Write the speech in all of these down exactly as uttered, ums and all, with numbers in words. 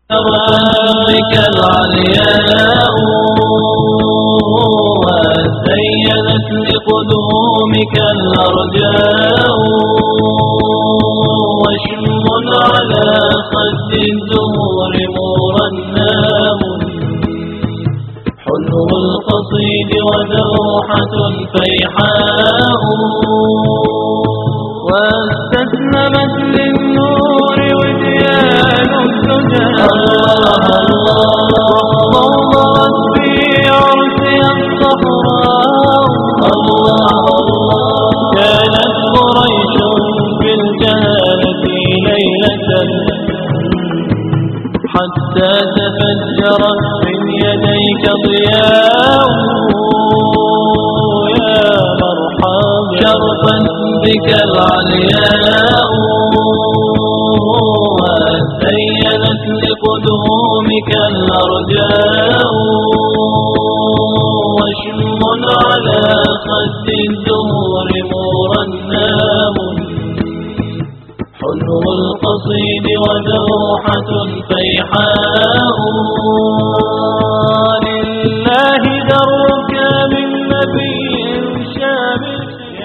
ربك العلياء وزينت لقدومك الأرجاء وشم على خد الزهور مرنام حلو القصيد ودوحة فيحاء واستسلمت للنور وديان الدجى وضوضت في عرسها الصحراء كانت قريش في الجهالة ليلة حتى تفجرت من يديك ضياء يا مرحبا شرفا بك العلياء وزينت لقدومك الأرجاء وشم على خد الزهور مرنام حلو القصيد ودوحة فيحاء لله درك من نبي شامل.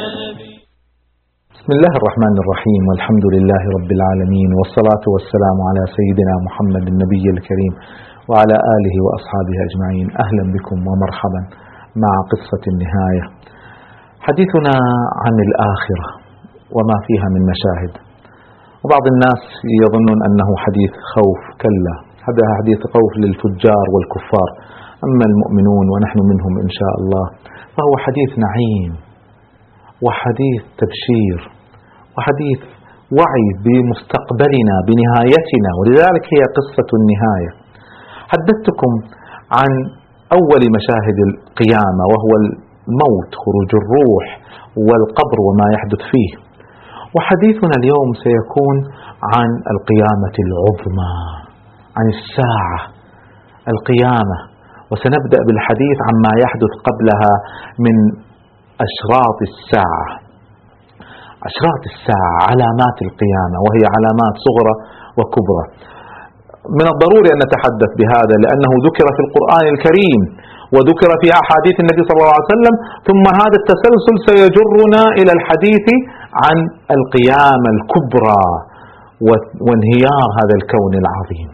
بسم الله الرحمن الرحيم والحمد لله رب العالمين والصلاة والسلام على سيدنا محمد النبي الكريم وعلى آله وأصحابه أجمعين. أهلا بكم ومرحبا مع قصة النهاية. حديثنا عن الآخرة وما فيها من مشاهد. وبعض الناس يظنون أنه حديث خوف، كلا، هذا حديث خوف للفجار والكفار، أما المؤمنون ونحن منهم إن شاء الله فهو حديث نعيم وحديث تبشير وحديث وعي بمستقبلنا بنهايتنا، ولذلك هي قصة النهاية. حدثتكم عن أول مشاهد القيامة وهو الموت، خروج الروح والقبر وما يحدث فيه، وحديثنا اليوم سيكون عن القيامة العظمى، عن الساعة القيامة، وسنبدأ بالحديث عما يحدث قبلها من أشراط الساعة. أشراط الساعة علامات القيامة، وهي علامات صغرى وكبرى. من الضروري أن نتحدث بهذا لأنه ذكر في القرآن الكريم وذكر في أحاديث النبي صلى الله عليه وسلم، ثم هذا التسلسل سيجرنا إلى الحديث عن القيامة الكبرى وانهيار هذا الكون العظيم.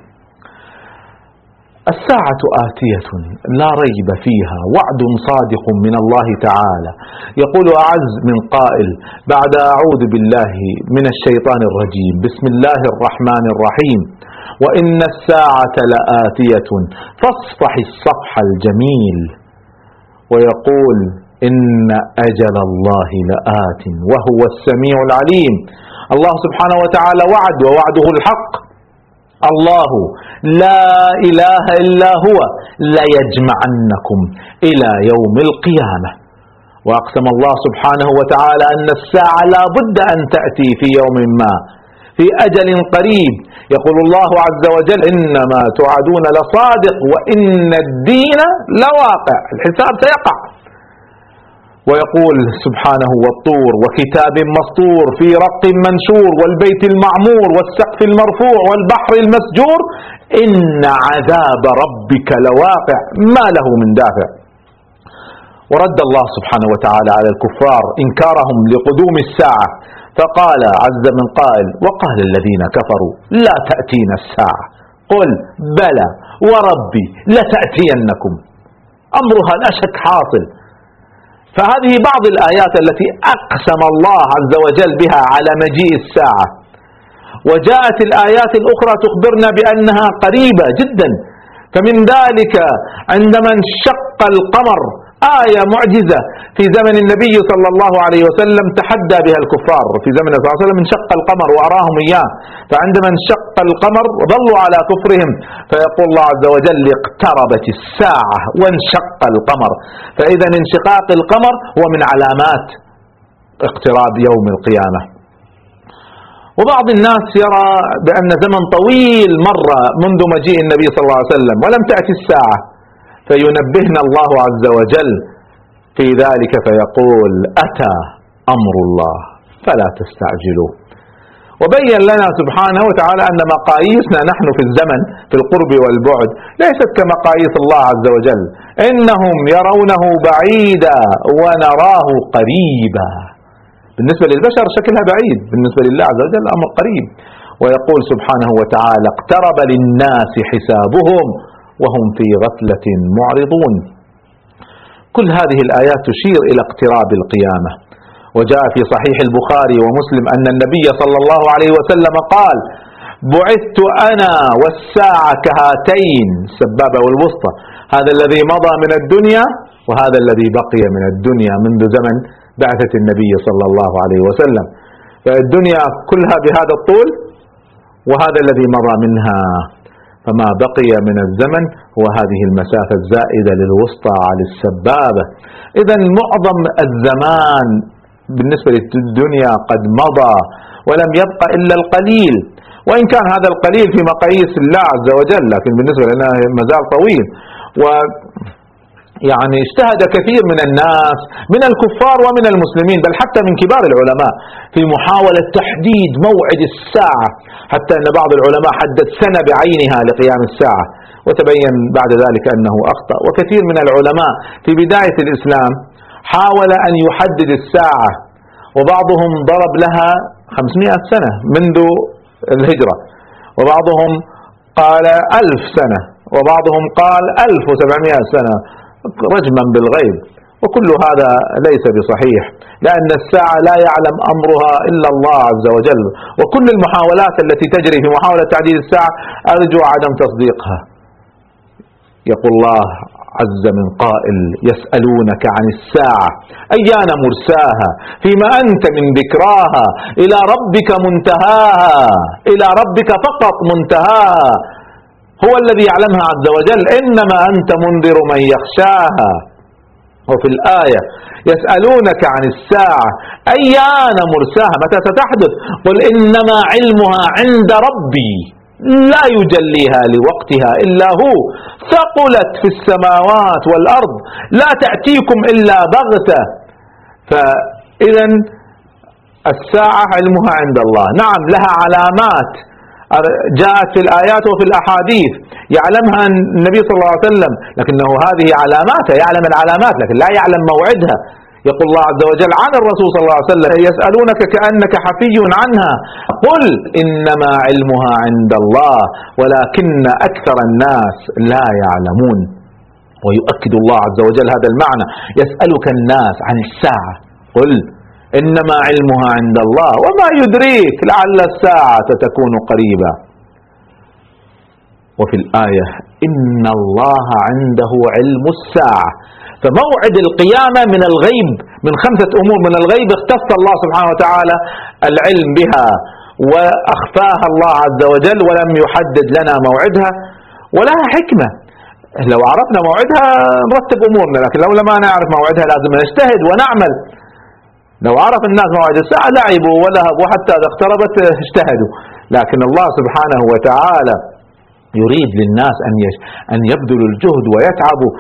الساعة آتية لا ريب فيها، وعد صادق من الله تعالى. يقول أعز من قائل بعد أعوذ بالله من الشيطان الرجيم، بسم الله الرحمن الرحيم، وإن الساعة لآتية فاصفح الصفح الجميل. ويقول إن أجل الله لآت وهو السميع العليم. الله سبحانه وتعالى وعد ووعده الحق. الله لا إله إلا هو ليجمعنكم إلى يوم القيامة. وأقسم الله سبحانه وتعالى أن الساعة لا بد أن تأتي في يوم ما، في أجل قريب. يقول الله عز وجل إنما توعدون لصادق وإن الدين لواقع، الحساب سيقع. ويقول سبحانه والطور وكتاب مسطور في رق منشور والبيت المعمور والسقف المرفوع والبحر المسجور إن عذاب ربك لواقع ما له من دافع. ورد الله سبحانه وتعالى على الكفار إنكارهم لقدوم الساعة، فقال عز من قائل وقال الذين كفروا لا تأتينا الساعة قل بلى وربي لتأتينكم أمرها لا شك حاصل. فهذه بعض الآيات التي أقسم الله عز وجل بها على مجيء الساعة. وجاءت الآيات الأخرى تخبرنا بأنها قريبة جدا. فمن ذلك عندما انشق القمر، آية معجزة في زمن النبي صلى الله عليه وسلم تحدى بها الكفار. في زمن صلى الله عليه وسلم انشق القمر وأراهم إياه، فعندما انشق القمر ظلوا على كفرهم، فيقول الله عز وجل اقتربت الساعة وانشق القمر. فإذا انشقاق القمر هو من علامات اقتراب يوم القيامة. وبعض الناس يرى بأن زمن طويل مر منذ مجيء النبي صلى الله عليه وسلم ولم تأتي الساعة، فينبهنا الله عز وجل في ذلك فيقول أتى أمر الله فلا تستعجلوا. وبين لنا سبحانه وتعالى أن مقاييسنا نحن في الزمن في القرب والبعد ليست كمقاييس الله عز وجل. إنهم يرونه بعيدا ونراه قريبا. بالنسبة للبشر شكلها بعيد، بالنسبة لله عز وجل أمر قريب. ويقول سبحانه وتعالى: اقترب للناس حسابهم وهم في غفلة معرضون. كل هذه الآيات تشير إلى اقتراب القيامة. وجاء في صحيح البخاري ومسلم أن النبي صلى الله عليه وسلم قال: بعثت أنا والساعة كهاتين، السبابة والوسطى، هذا الذي مضى من الدنيا وهذا الذي بقي من الدنيا منذ زمن بعثة النبي صلى الله عليه وسلم. فالدنيا كلها بهذا الطول وهذا الذي مضى منها، فما بقي من الزمن هو هذه المسافة الزائدة للوسطى على السبابة. إذا معظم الزمان بالنسبة للدنيا قد مضى ولم يبقى إلا القليل، وإن كان هذا القليل في مقاييس الله عز وجل، لكن بالنسبة لنا مازال طويل. و يعني اجتهد كثير من الناس من الكفار ومن المسلمين، بل حتى من كبار العلماء، في محاولة تحديد موعد الساعة، حتى أن بعض العلماء حدد سنة بعينها لقيام الساعة، وتبين بعد ذلك أنه أخطأ. وكثير من العلماء في بداية الإسلام حاول أن يحدد الساعة، وبعضهم ضرب لها خمسمائة سنة منذ الهجرة، وبعضهم قال ألف سنة، وبعضهم قال ألف وسبعمائة سنة رجما بالغيب. وكل هذا ليس بصحيح، لأن الساعة لا يعلم أمرها إلا الله عز وجل. وكل المحاولات التي تجري في محاولة تعديل الساعة أرجو عدم تصديقها. يقول الله عز من قائل: يسألونك عن الساعة أيان مرساها فيما أنت من ذكراها إلى ربك منتهاها، إلى ربك فقط منتهاها، هو الذي يعلمها عز وجل، إنما أنت منذر من يخشاها. وفي الآية: يسألونك عن الساعة أيان مرساها، متى ستحدث؟ قل إنما علمها عند ربي لا يجليها لوقتها إلا هو، ثقلت في السماوات والأرض لا تأتيكم إلا بغتة. فإذا الساعة علمها عند الله، نعم لها علامات جاءت في الآيات وفي الأحاديث يعلمها النبي صلى الله عليه وسلم، لكنه هذه علاماتها، يعلم العلامات لكن لا يعلم موعدها. يقول الله عز وجل عن الرسول صلى الله عليه وسلم: يسألونك كأنك حفي عنها قل إنما علمها عند الله ولكن أكثر الناس لا يعلمون. ويؤكد الله عز وجل هذا المعنى: يسألك الناس عن الساعة قل إنما علمها عند الله وما يدريك لعل الساعة تكون قريبا. وفي الآية: إن الله عنده علم الساعة. فموعد القيامة من الغيب، من خمسة أمور من الغيب اختص الله سبحانه وتعالى العلم بها وأخفاها الله عز وجل ولم يحدد لنا موعدها، ولها حكمة. لو عرفنا موعدها نرتب أمورنا، لكن لو لم نعرف موعدها لازم نجتهد ونعمل. لو عرف الناس موعد الساعة لعبوا ولهبوا حتى إذا اقتربت اجتهدوا، لكن الله سبحانه وتعالى يريد للناس أن أن يبذلوا الجهد ويتعبوا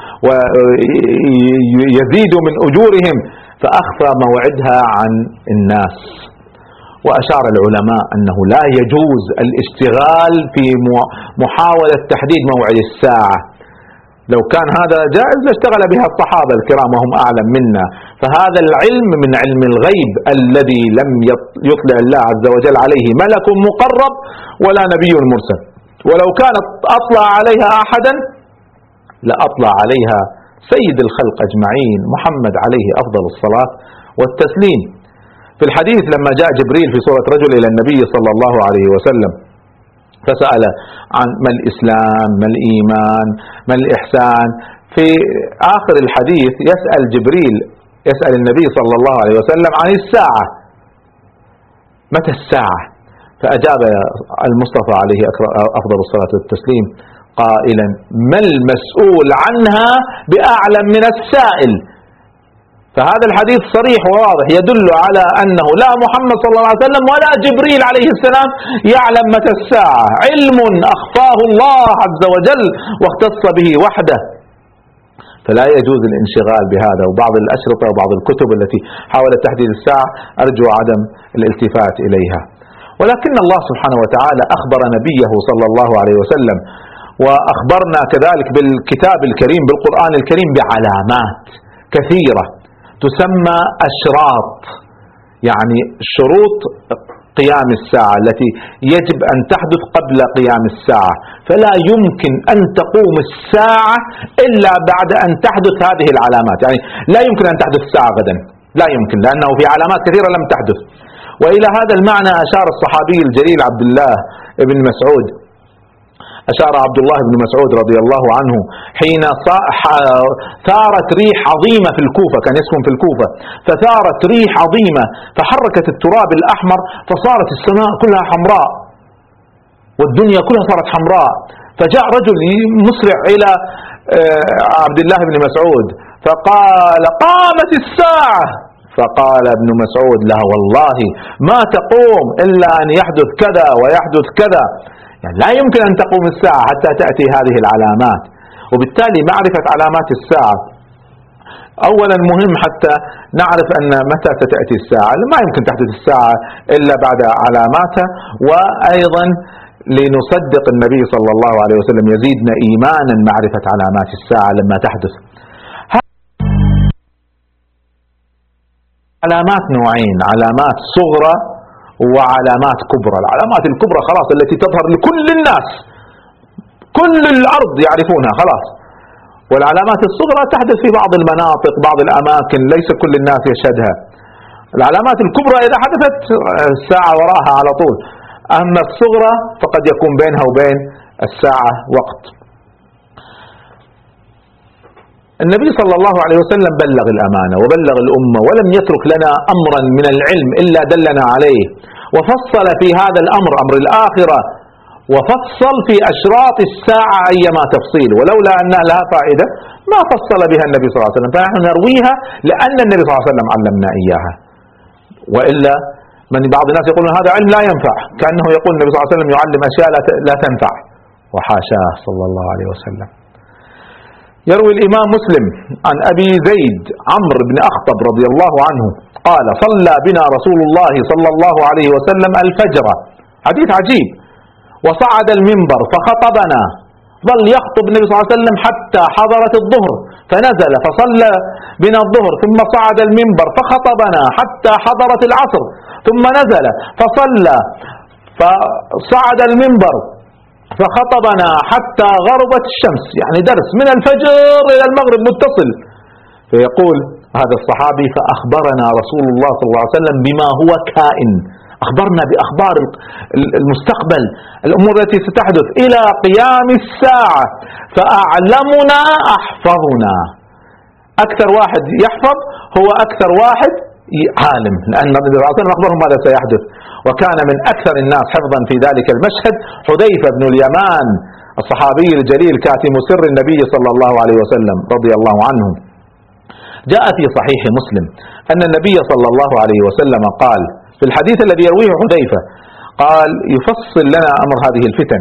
ويزيدوا من أجورهم، فأخفى موعدها عن الناس. وأشار العلماء أنه لا يجوز الاشتغال في محاولة تحديد موعد الساعة. لو كان هذا جائز لاشتغل بها الصحابة الكرام وهم أعلم منا. فهذا العلم من علم الغيب الذي لم يطلع الله عز وجل عليه ملك مقرب ولا نبي مرسل، ولو كانت أطلع عليها أحدا لأطلع عليها سيد الخلق أجمعين محمد عليه أفضل الصلاة والتسليم. في الحديث لما جاء جبريل في صورة رجل إلى النبي صلى الله عليه وسلم فسأل عن ما الإسلام ما الإيمان ما الإحسان، في آخر الحديث يسأل جبريل يسأل النبي صلى الله عليه وسلم عن الساعة، متى الساعة؟ فأجاب المصطفى عليه أفضل الصلاة والتسليم قائلا: ما المسؤول عنها بأعلم من السائل. فهذا الحديث صريح وواضح يدل على أنه لا محمد صلى الله عليه وسلم ولا جبريل عليه السلام يعلم متى الساعة، علم أخفاه الله عز وجل واختص به وحده. فلا يجوز الانشغال بهذا. وبعض الأشرطة وبعض الكتب التي حاولت تحديد الساعة أرجو عدم الالتفات إليها. ولكن الله سبحانه وتعالى أخبر نبيه صلى الله عليه وسلم وأخبرنا كذلك بالكتاب الكريم بالقرآن الكريم بعلامات كثيرة تسمى أشراط، يعني شروط قيام الساعة التي يجب أن تحدث قبل قيام الساعة، فلا يمكن أن تقوم الساعة إلا بعد أن تحدث هذه العلامات. يعني لا يمكن أن تحدث الساعة غدا، لا يمكن، لأنه في علامات كثيرة لم تحدث. وإلى هذا المعنى أشار الصحابي الجليل عبد الله بن مسعود، أشار عبد الله بن مسعود رضي الله عنه حين ثارت ريح عظيمة في الكوفة، كان يسكن في الكوفة، فثارت ريح عظيمة فحركت التراب الأحمر فصارت السماء كلها حمراء والدنيا كلها صارت حمراء، فجاء رجل مسرع إلى عبد الله بن مسعود فقال: قامت الساعة. فقال ابن مسعود: لا والله ما تقوم إلا أن يحدث كذا ويحدث كذا. يعني لا يمكن أن تقوم الساعة حتى تأتي هذه العلامات. وبالتالي معرفة علامات الساعة أولا مهم حتى نعرف أن متى ستأتي الساعة، ما يمكن تحدث الساعة إلا بعد علاماتها، وأيضا لنصدق النبي صلى الله عليه وسلم يزيدنا إيمانا معرفة علامات الساعة لما تحدث. علامات نوعين: علامات صغرى وعلامات كبرى. العلامات الكبرى خلاص التي تظهر لكل الناس، كل الأرض يعرفونها خلاص. والعلامات الصغرى تحدث في بعض المناطق، بعض الأماكن، ليس كل الناس يشهدها. العلامات الكبرى إذا حدثت الساعة وراءها على طول، أما الصغرى فقد يكون بينها وبين الساعة وقت. النبي صلى الله عليه وسلم بلغ الأمانة وبلغ الأمة ولم يترك لنا أمرا من العلم إلا دلنا عليه، وفصل في هذا الأمر أمر الآخرة، وفصل في أشراط الساعة أيما تفصيل، ولولا أنها لها فائدة ما فصل بها النبي صلى الله عليه وسلم، فنحن نرويها لأن النبي صلى الله عليه وسلم علمنا إياها. وإلا من بعض الناس يقولون هذا علم لا ينفع، كأنه يقول النبي صلى الله عليه وسلم يعلم أشياء لا تنفع، وحاشاه صلى الله عليه وسلم. يروي الإمام مسلم عن أبي زيد عمرو بن أخطب رضي الله عنه قال: صلى بنا رسول الله صلى الله عليه وسلم الفجر، حديث عجيب، وصعد المنبر فخطبنا، ظل يخطب النبي صلى الله عليه وسلم حتى حضرت الظهر فنزل فصلى بنا الظهر، ثم صعد المنبر فخطبنا حتى حضرت العصر، ثم نزل فصلى، فصعد المنبر فخطبنا حتى غربت الشمس، يعني درس من الفجر إلى المغرب متصل. فيقول هذا الصحابي: فأخبرنا رسول الله صلى الله عليه وسلم بما هو كائن، أخبرنا بأخبار المستقبل، الأمور التي ستحدث إلى قيام الساعة، فأعلمنا أحفظنا. أكثر واحد يحفظ هو أكثر واحد عالم، لأن النبي صلى الله عليه وسلم أخبرهم ماذا سيحدث. وكان من أكثر الناس حفظا في ذلك المشهد حذيفة بن اليمان الصحابي الجليل كاتم سر النبي صلى الله عليه وسلم رضي الله عنه. جاء في صحيح مسلم أن النبي صلى الله عليه وسلم قال في الحديث الذي يرويه حذيفة، قال يفصل لنا أمر هذه الفتن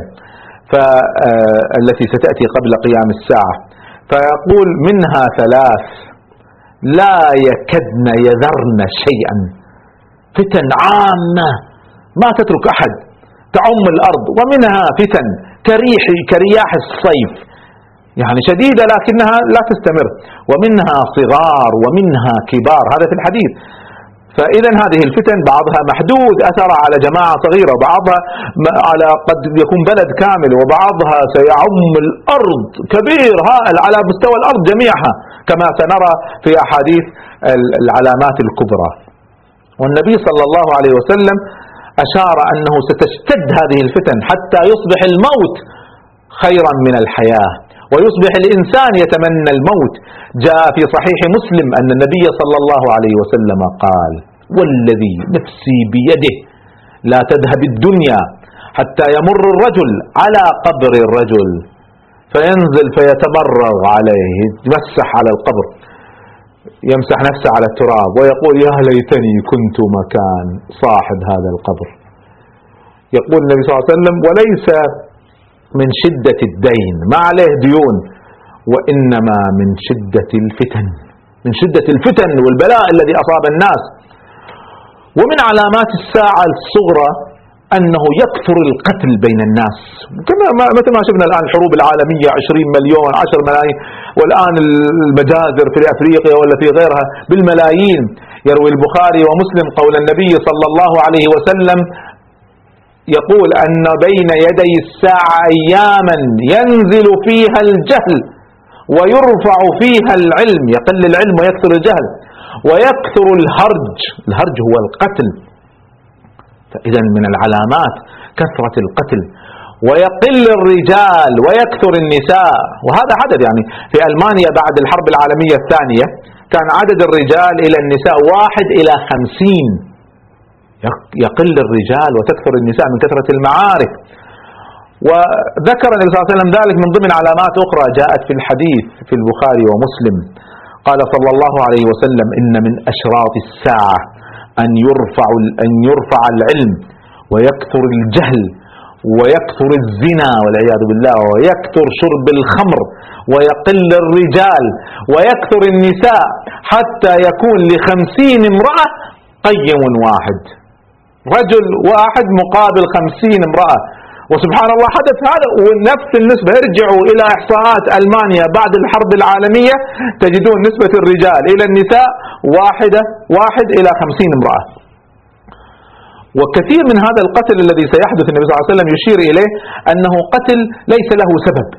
التي ستأتي قبل قيام الساعة، فيقول: منها ثلاث لا يكدن يذرن شيئا، فتن عامة ما تترك أحد، تعم الأرض. ومنها فتن كريح كرياح الصيف، يعني شديدة لكنها لا تستمر. ومنها صغار ومنها كبار، هذا في الحديث. فإذا هذه الفتن بعضها محدود أثر على جماعة صغيرة، وبعضها على قد يكون بلد كامل، وبعضها سيعم الأرض كبير هائل على مستوى الأرض جميعها، كما سنرى في أحاديث العلامات الكبرى. والنبي صلى الله عليه وسلم أشار أنه ستشتد هذه الفتن حتى يصبح الموت خيرا من الحياة، ويصبح الإنسان يتمنى الموت. جاء في صحيح مسلم أن النبي صلى الله عليه وسلم قال: والذي نفسي بيده لا تذهب الدنيا حتى يمر الرجل على قبر الرجل فينزل فيتمرغ عليه، يمسح على القبر، يمسح نفسه على التراب ويقول: يا ليتني كنت مكان صاحب هذا القبر. يقول النبي صلى الله عليه وسلم: وليس من شدة الدين، ما عليه ديون، وإنما من شدة الفتن، من شدة الفتن والبلاء الذي أصاب الناس. ومن علامات الساعة الصغرى أنه يكثر القتل بين الناس، كما مثل ما شفنا الآن الحروب العالمية عشرين مليون عشر ملايين، والآن المجازر في أفريقيا ولا في غيرها بالملايين. يروي البخاري ومسلم قول النبي صلى الله عليه وسلم يقول أن بين يدي الساعة أياما ينزل فيها الجهل ويرفع فيها العلم، يقل العلم ويكثر الجهل، ويكثر الهرج، الهرج هو القتل. فإذا من العلامات كثرة القتل، ويقل الرجال ويكثر النساء. وهذا عدد، يعني في ألمانيا بعد الحرب العالمية الثانية كان عدد الرجال إلى النساء واحد إلى خمسين، يقل الرجال وتكثر النساء من كثرة المعارك. وذكر النبي صلى الله عليه وسلم ذلك من ضمن علامات أخرى جاءت في الحديث في البخاري ومسلم. قال صلى الله عليه وسلم: إن من أشراط الساعة أن يرفع أن يرفع العلم ويكثر الجهل ويكثر الزنا والعياذ بالله، ويكثر شرب الخمر، ويقل الرجال ويكثر النساء، حتى يكون لخمسين امرأة قيم واحد، رجل واحد مقابل خمسين امرأة. وسبحان الله حدث هذا، ونفس النسبة. ارجعوا إلى إحصاءات ألمانيا بعد الحرب العالمية تجدون نسبة الرجال إلى النساء واحدة واحد إلى خمسين امرأة. وكثير من هذا القتل الذي سيحدث النبي صلى الله عليه وسلم يشير إليه أنه قتل ليس له سبب.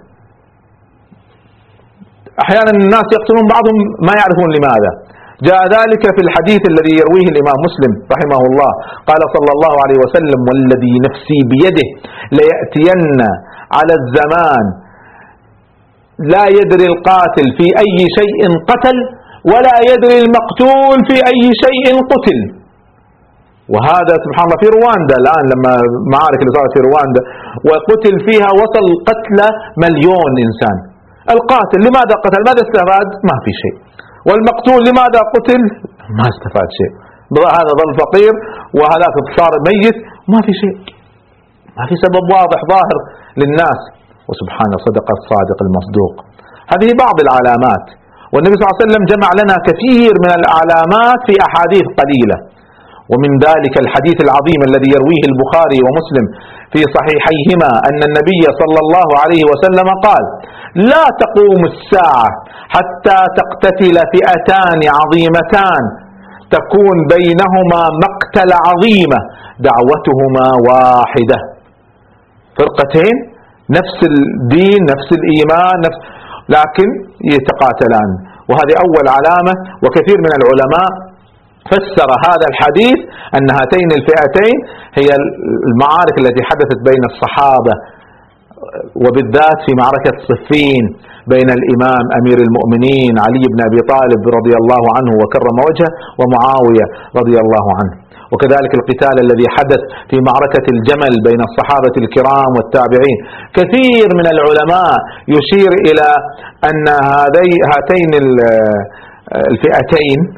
أحيانا الناس يقتلون بعضهم ما يعرفون لماذا. جاء ذلك في الحديث الذي يرويه الإمام مسلم رحمه الله، قال صلى الله عليه وسلم: والذي نفسي بيده ليأتين على الزمان لا يدري القاتل في أي شيء قتل ولا يدري المقتول في أي شيء قتل. وهذا سبحان الله في رواندا الآن، لما معارك اللي صارت في رواندا وقتل فيها وصل قتل مليون إنسان. القاتل لماذا قتل؟ ماذا استفاد؟ ما في شيء. والمقتول لماذا قتل؟ ما استفاد شيء. هذا ظل فقير وهذاك صار ميت، ما في شيء، ما في سبب واضح ظاهر للناس. وسبحان صدق الصادق المصدوق. هذه بعض العلامات، والنبي صلى الله عليه وسلم جمع لنا كثير من العلامات في أحاديث قليلة. ومن ذلك الحديث العظيم الذي يرويه البخاري ومسلم في صحيحيهما أن النبي صلى الله عليه وسلم قال: لا تقوم الساعة حتى تقتتل فئتان عظيمتان تكون بينهما مقتل عظيمة دعوتهما واحدة. فرقتين نفس الدين نفس الإيمان نفس، لكن يتقاتلان. وهذه أول علامة. وكثير من العلماء فسر هذا الحديث أن هاتين الفئتين هي المعارك التي حدثت بين الصحابة، وبالذات في معركة صفين بين الإمام أمير المؤمنين علي بن أبي طالب رضي الله عنه وكرم وجهه ومعاوية رضي الله عنه. وكذلك القتال الذي حدث في معركة الجمل بين الصحابة الكرام والتابعين. كثير من العلماء يشير إلى أن هاتين الفئتين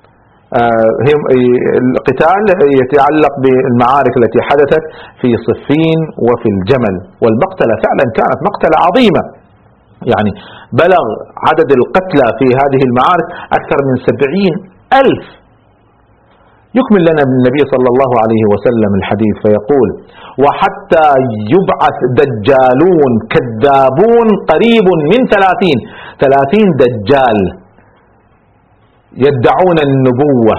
القتال يتعلق بالمعارك التي حدثت في صفين وفي الجمل. والمقتلة فعلا كانت مقتلة عظيمة، يعني بلغ عدد القتلى في هذه المعارك أكثر من سبعين ألف. يكمل لنا النبي صلى الله عليه وسلم الحديث فيقول: وحتى يبعث دجالون كذابون قريب من ثلاثين ثلاثين دجال يدعون النبوة.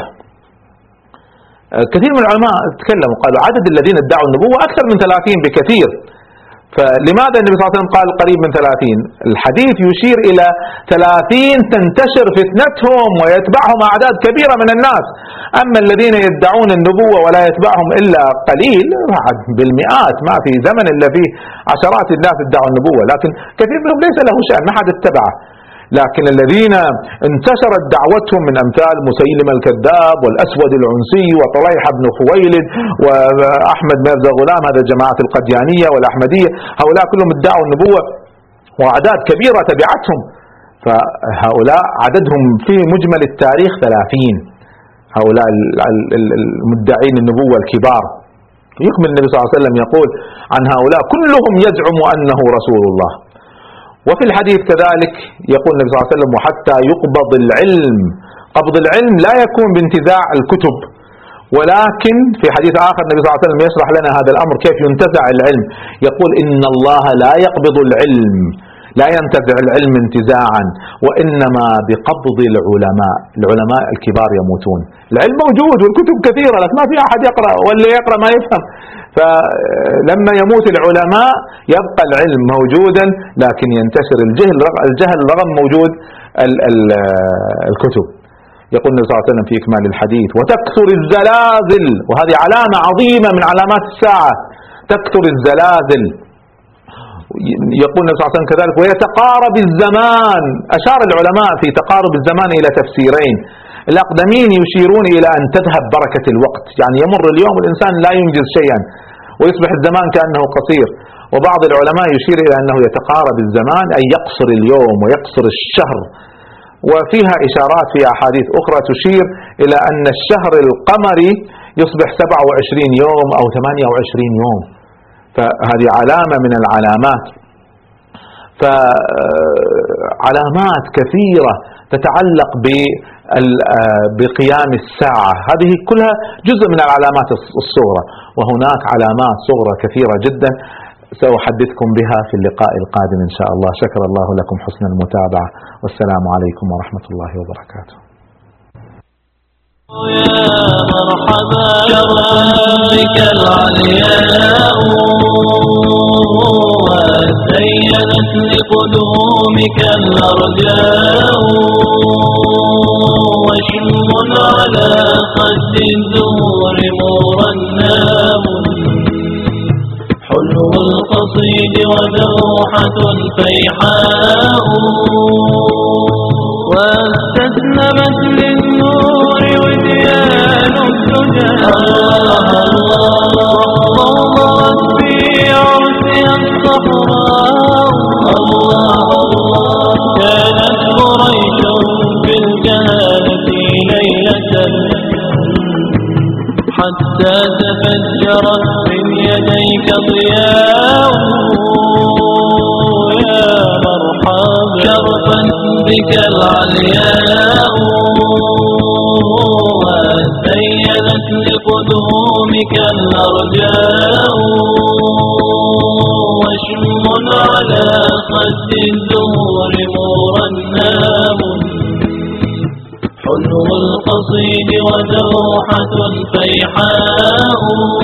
كثير من العلماء تكلموا قالوا عدد الذين ادعوا النبوة أكثر من ثلاثين بكثير. فلماذا النبي صلى الله عليه وسلم قال قريب من ثلاثين؟ الحديث يشير إلى ثلاثين تنتشر فتنتهم ويتبعهم أعداد كبيرة من الناس. أما الذين يدعون النبوة ولا يتبعهم إلا قليل بالمئات، ما في زمن إلا فيه عشرات الناس ادعوا النبوة، لكن كثير منهم ليس له شأن، ما حد اتبعه. لكن الذين انتشرت دعوتهم من أمثال مسيلمة الكذاب والأسود العنسي وطليحة بن خويلد وأحمد ميرزا غلام، هذا جماعة القديانية والأحمدية، هؤلاء كلهم ادعوا النبوة وأعداد كبيرة تبعتهم. فهؤلاء عددهم في مجمل التاريخ ثلاثين، هؤلاء المدعين النبوة الكبار. يكمل النبي صلى الله عليه وسلم يقول عن هؤلاء: كلهم يزعم أنه رسول الله. وفي الحديث كذلك يقول النبي صلى الله عليه وسلم: وحتى يقبض العلم. قبض العلم لا يكون بانتزاع الكتب ولكن في حديث آخر النبي صلى الله عليه وسلم يشرح لنا هذا الأمر كيف ينتزع العلم. يقول إن الله لا يقبض العلم، لا ينتزع العلم انتزاعا، وإنما بقبض العلماء. العلماء الكبار يموتون، العلم موجود والكتب كثيرة لكن ما في أحد يقرأ، واللي يقرأ ما يفهم. فلما يموت العلماء يبقى العلم موجودا لكن ينتشر الجهل، الجهل رغم موجود الكتب. يقول النبي صلى الله عليه وسلم في إكمال الحديث: وتكثر الزلازل، وهذه علامة عظيمة من علامات الساعة، تكثر الزلازل. يقول النبي صلى الله عليه وسلم كذلك: ويتقارب الزمان. أشار العلماء في تقارب الزمان إلى تفسيرين. الأقدمين يشيرون إلى أن تذهب بركة الوقت، يعني يمر اليوم الإنسان لا ينجز شيئا ويصبح الزمان كأنه قصير. وبعض العلماء يشير إلى أنه يتقارب الزمان أي يقصر اليوم ويقصر الشهر. وفيها إشارات في أحاديث أخرى تشير إلى أن الشهر القمري يصبح سبعة وعشرين يوم أو ثمانية وعشرين يوم، فهذه علامة من العلامات. فعلامات كثيرة تتعلق بقيام الساعة، هذه كلها جزء من العلامات الصغرى، وهناك علامات صغرى كثيرة جدا سأحدثكم بها في اللقاء القادم إن شاء الله. شكر الله لكم حسن المتابعة، والسلام عليكم ورحمة الله وبركاته. يا مرحبا شرفا بك العلياء، وزينت لقدومك الأرجاء، وشم على خد الزهور مرناه، حلو القصيد ودوحة فيحاء، واستسلمت للنور وديان الدجى، وضوضت في عرسها الصحراء. كانت قريش بالجهالة ليلة حتى تفجرت من يديك ضياء. يا مرحبا شرفا بك العلياء، وزينت لقدومك الأرجاء، وشم على خد الزهور مرناه، حلو القصيد ودوحة فيحاء.